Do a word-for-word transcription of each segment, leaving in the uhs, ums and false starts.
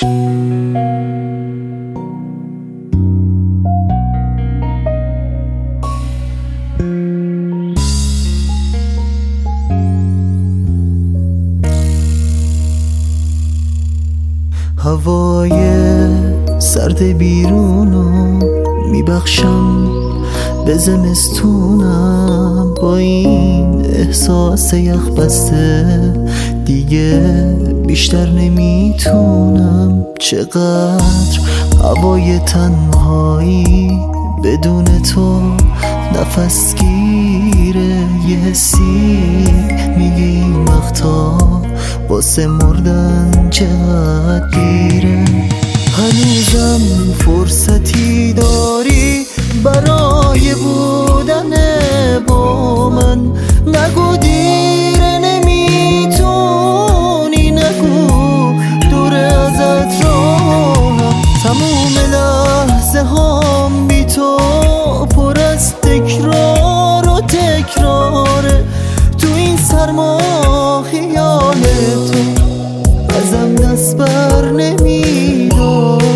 هوای سرد بیرونو میبخشم به زمستونم، با این احساس یخ بسته دیگه بیشتر نمیتونم. چقدر هوای تنهایی بدون تو نفس گیره، یه حسی میگه این وقتا واسه مردن چقدر دیره. هنوزم فرصتی داری برای بودن با من، نگو دیره نمیتونی، نگو دور ازت راهم. تموم لحظه هام بی تو پر از تکرار و تکراره، تو این سرما خیال تو ازم دست بر نمیداره.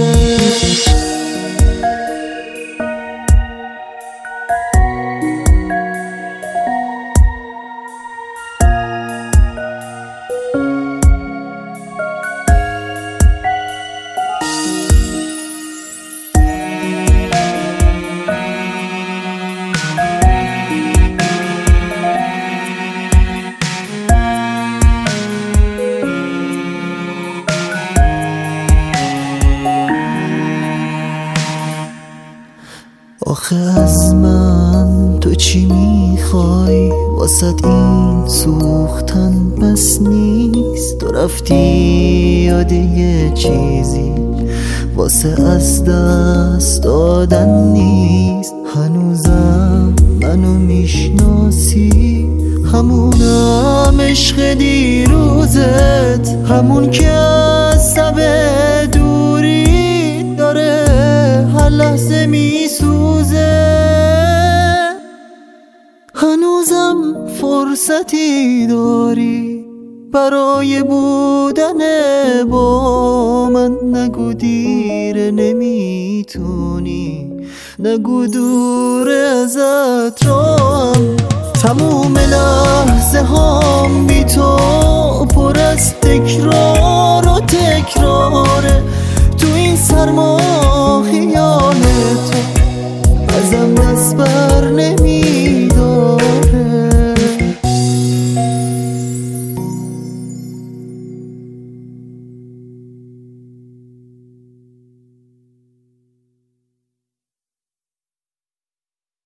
آخه از من تو چی میخوای؟ واسد این سوختن بس نیست، تو رفتی یاد یه چیزی واسه از دست دادن نیست. هنوزم منو میشناسی، همونم عشق دیروزت، همون که از سب دوری داره هر لحظه میسوزه. هنوزم فرصتی داری برای بودن با من، نگو دیره نمیتونی، نگو دور ازت راهم. تموم لحظه هام بی تو پر از تکرار و تکراره، تو این سرما